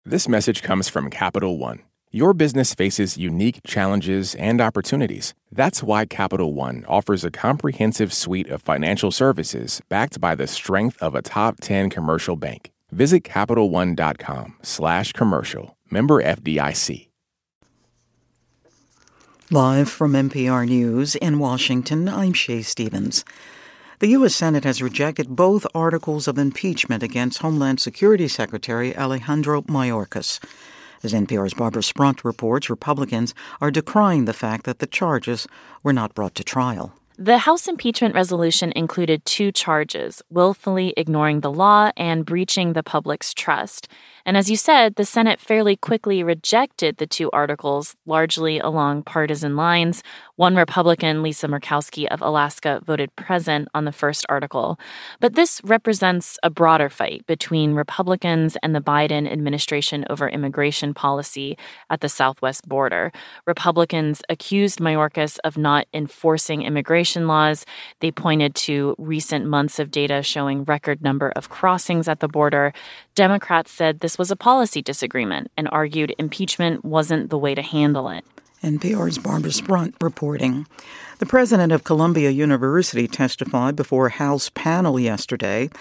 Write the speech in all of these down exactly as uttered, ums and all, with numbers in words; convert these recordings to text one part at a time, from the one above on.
This message comes from Capital One. Your business faces unique challenges and opportunities. That's why Capital One offers a comprehensive suite of financial services backed by the strength of a top ten commercial bank. Visit CapitalOne.com slash commercial. Member F D I C. Live from N P R News in Washington, I'm Shay Stevens. The U S. Senate has rejected both articles of impeachment against Homeland Security Secretary Alejandro Mayorkas. As N P R's Barbara Sprunt reports, Republicans are decrying the fact that the charges were not brought to trial. The House impeachment resolution included two charges: willfully ignoring the law and breaching the public's trust. And as you said, the Senate fairly quickly rejected the two articles, largely along partisan lines. One Republican, Lisa Murkowski of Alaska, voted present on the first article. But this represents a broader fight between Republicans and the Biden administration over immigration policy at the southwest border. Republicans accused Mayorkas of not enforcing immigration laws. They pointed to recent months of data showing record number of crossings at the border. Democrats said this was a policy disagreement and argued impeachment wasn't the way to handle it. N P R's Barbara Sprunt reporting. The president of Columbia University testified before a House panel yesterday.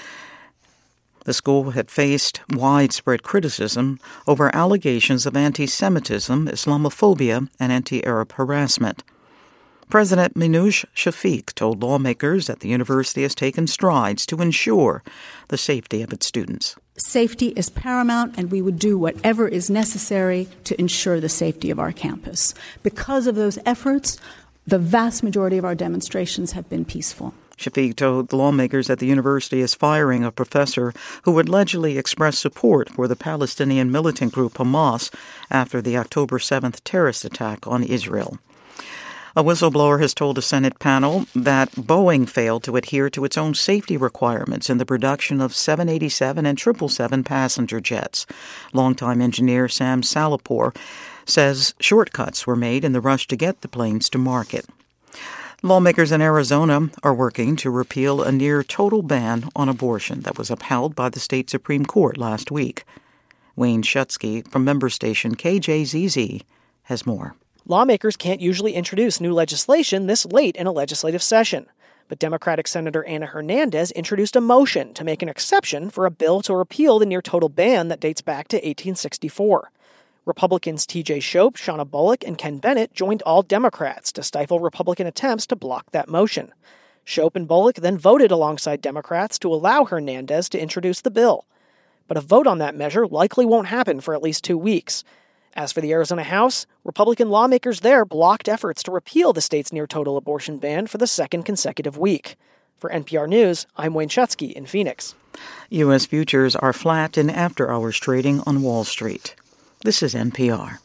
The school had faced widespread criticism over allegations of anti-Semitism, Islamophobia, and anti-Arab harassment. President Minouche Shafik told lawmakers that the university has taken strides to ensure the safety of its students. Safety is paramount, and we would do whatever is necessary to ensure the safety of our campus. Because of those efforts, the vast majority of our demonstrations have been peaceful. Shafik told lawmakers that the university is firing a professor who allegedly expressed support for the Palestinian militant group Hamas after the October seventh terrorist attack on Israel. A whistleblower has told a Senate panel that Boeing failed to adhere to its own safety requirements in the production of seven eighty-seven and triple seven passenger jets. Longtime engineer Sam Salahpour says shortcuts were made in the rush to get the planes to market. Lawmakers in Arizona are working to repeal a near-total ban on abortion that was upheld by the state Supreme Court last week. Wayne Schutsky from member station K J Z Z has more. Lawmakers can't usually introduce new legislation this late in a legislative session. But Democratic Senator Ana Hernandez introduced a motion to make an exception for a bill to repeal the near-total ban that dates back to eighteen sixty-four. Republicans T J Shope, Shauna Bullock, and Ken Bennett joined all Democrats to stifle Republican attempts to block that motion. Shope and Bullock then voted alongside Democrats to allow Hernandez to introduce the bill. But a vote on that measure likely won't happen for at least two weeks. As for the Arizona House, Republican lawmakers there blocked efforts to repeal the state's near-total abortion ban for the second consecutive week. For N P R News, I'm Wayne Schutsky in Phoenix. U S futures are flat in after-hours trading on Wall Street. This is N P R.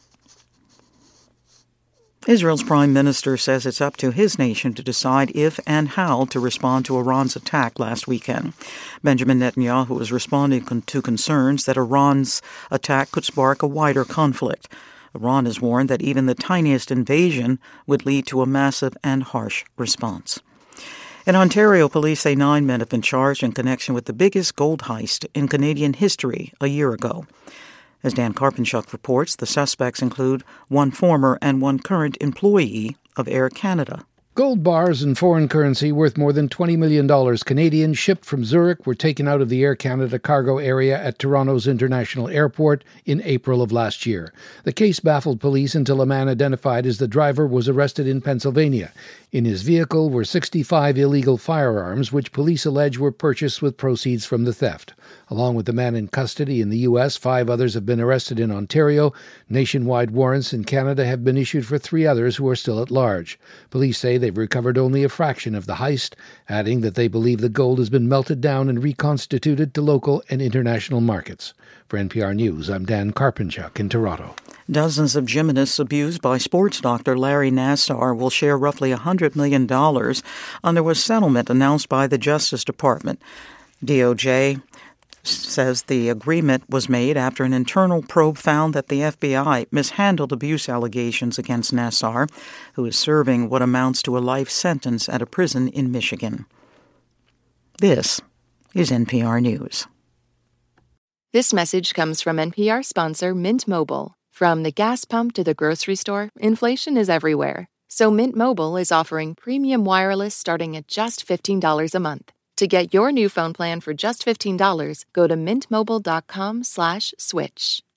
Israel's prime minister says it's up to his nation to decide if and how to respond to Iran's attack last weekend. Benjamin Netanyahu is responding to concerns that Iran's attack could spark a wider conflict. Iran has warned that even the tiniest invasion would lead to a massive and harsh response. In Ontario, police say nine men have been charged in connection with the biggest gold heist in Canadian history a year ago. As Dan Karpenchuk reports, the suspects include one former and one current employee of Air Canada. Gold bars and foreign currency worth more than twenty million dollars Canadian shipped from Zurich were taken out of the Air Canada cargo area at Toronto's International Airport in April of last year. The case baffled police until a man identified as the driver was arrested in Pennsylvania. In his vehicle were sixty-five illegal firearms, which police allege were purchased with proceeds from the theft. Along with the man in custody in the U S, five others have been arrested in Ontario. Nationwide warrants in Canada have been issued for three others who are still at large. Police say they've recovered only a fraction of the heist, adding that they believe the gold has been melted down and reconstituted to local and international markets. For N P R News, I'm Dan Karpenchuk in Toronto. Dozens of gymnasts abused by sports doctor Larry Nassar will share roughly one hundred million dollars under a settlement announced by the Justice Department. D O J says the agreement was made after an internal probe found that the F B I mishandled abuse allegations against Nassar, who is serving what amounts to a life sentence at a prison in Michigan. This is N P R News. This message comes from N P R sponsor Mint Mobile. From the gas pump to the grocery store, inflation is everywhere. So Mint Mobile is offering premium wireless starting at just fifteen dollars a month. To get your new phone plan for just fifteen dollars, go to mintmobile.com slash switch.